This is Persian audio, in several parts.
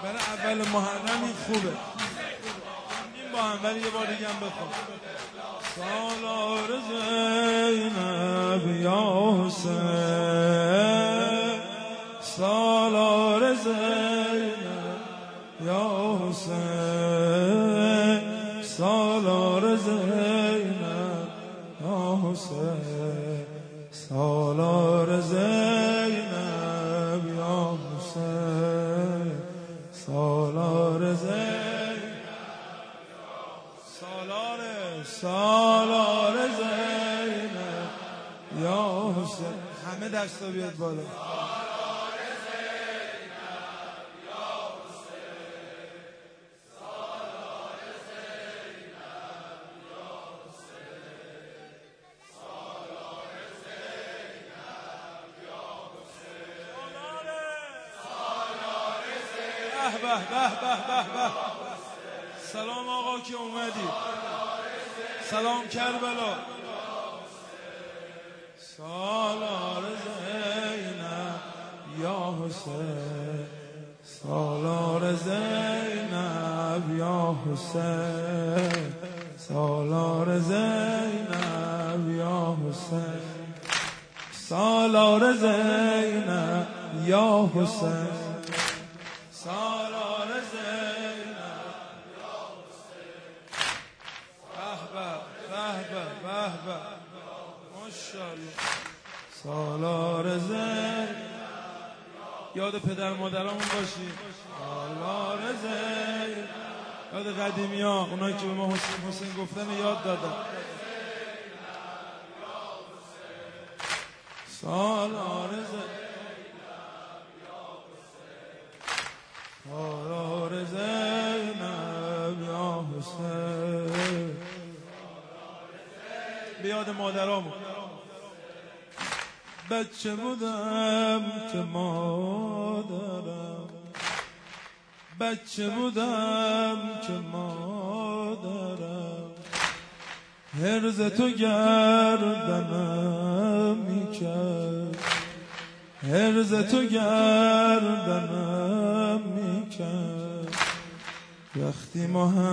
برای اول محرم این خوبه. این با هم ولی یه بار دیگه هم بخون. سالار زینب یا حسین، سالار زینب یا حسین، سالار زینب یا حسین، سالار زینب یا حسین، سالار زینب، سالار زینب یا حسین. همه دستا بیاد بالا. به به به به به. سلام آقا که اومدی. سلام کربلا. سالار زینب یا حسین، سالار زینب یا حسین، سالار زینب یا حسین، سالار زینب یا حسین، سالار زینب یا حسین. به به به به، ماشاءالله. سالار زینب. یاد پدر مادرامون باشی. سالار زینب. یاد قدیمی ها، اونایی که به ما حسین گفتن یاد دادن. سالار زینب، سالار زینب یا حسین. بیاد مادرامون. بچه بودم که مادرم، بچه بودم که مادرم هرز تو گردنم میکرد، هرز تو گردنم میکرد. وقتی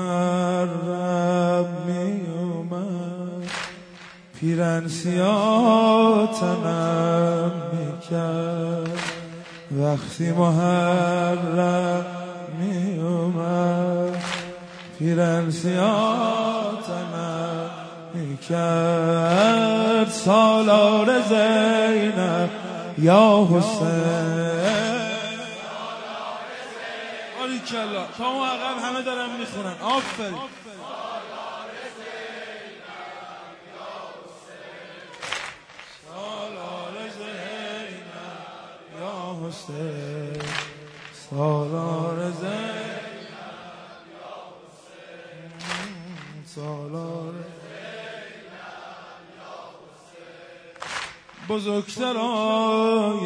محرم میومد پیرن سیاه تنم میکرد. وقتی محرم میومد پیرن سیاه تنم میکرد. سالار زینب یا حسین. باریکلا. تا اون عقب همه دارن میخونن. آفرین. حسین، سالار زینب یا حسین، سالار زینب یا حسین. بزرگترای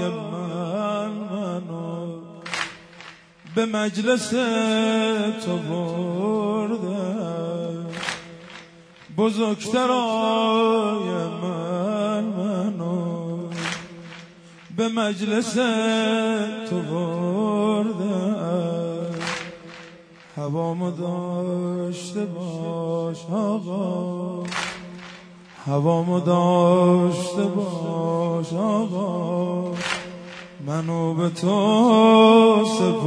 منو به مجلس تو بردم، بزرگترای منو به مجلس تو بردم. هوامو داشته باش آقا، هوامو داشته باش آقا، منو به تو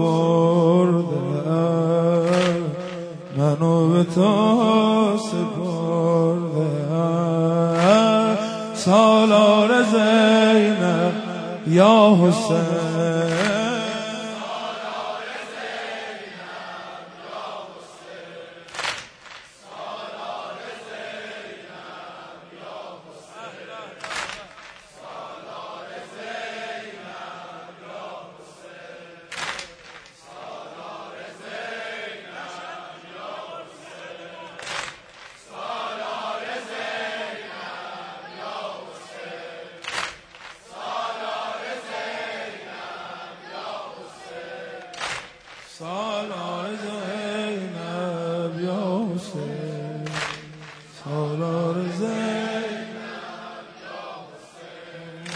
سپردم، منو به تو سپردم. سالار زینب یا حسین، سالار زینب یا حسین، سالار زینب یا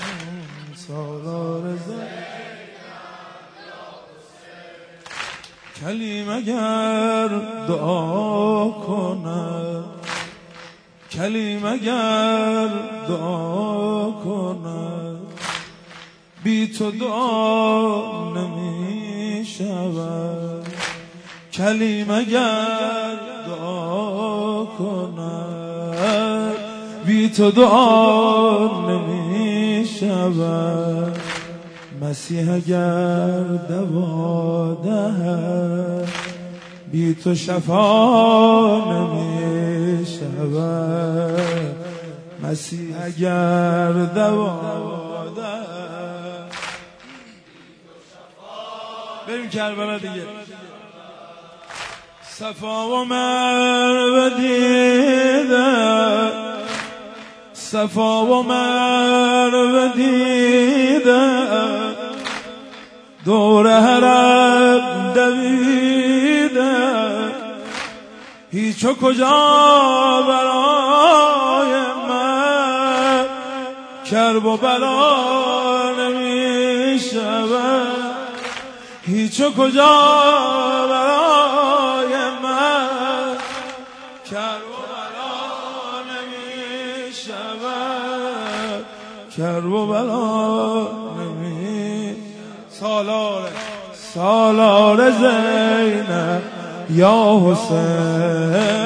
حسین، سالار زینب یا حسین. کلیم اگر دعا کنه، کلیم اگر دعا کنه، بی تو دعا نمی شود. کلیم اگر دعا کنه، بی تو دعا نمی شود. مسیح اگر دوا دهد، بی تو شفا نمی شود. مسیح اگر دوا دهد. بریم کربلا دیگه. صفا و مروه دیده، صفا و مروه دیده، دور حرم دویده، هیچ و کجا برای من کرب و بلا نمی شود. هیچ و کجا برای من کرب و بلا نمی شود. کرب و بلا نمی. سالار زینب یا حسین.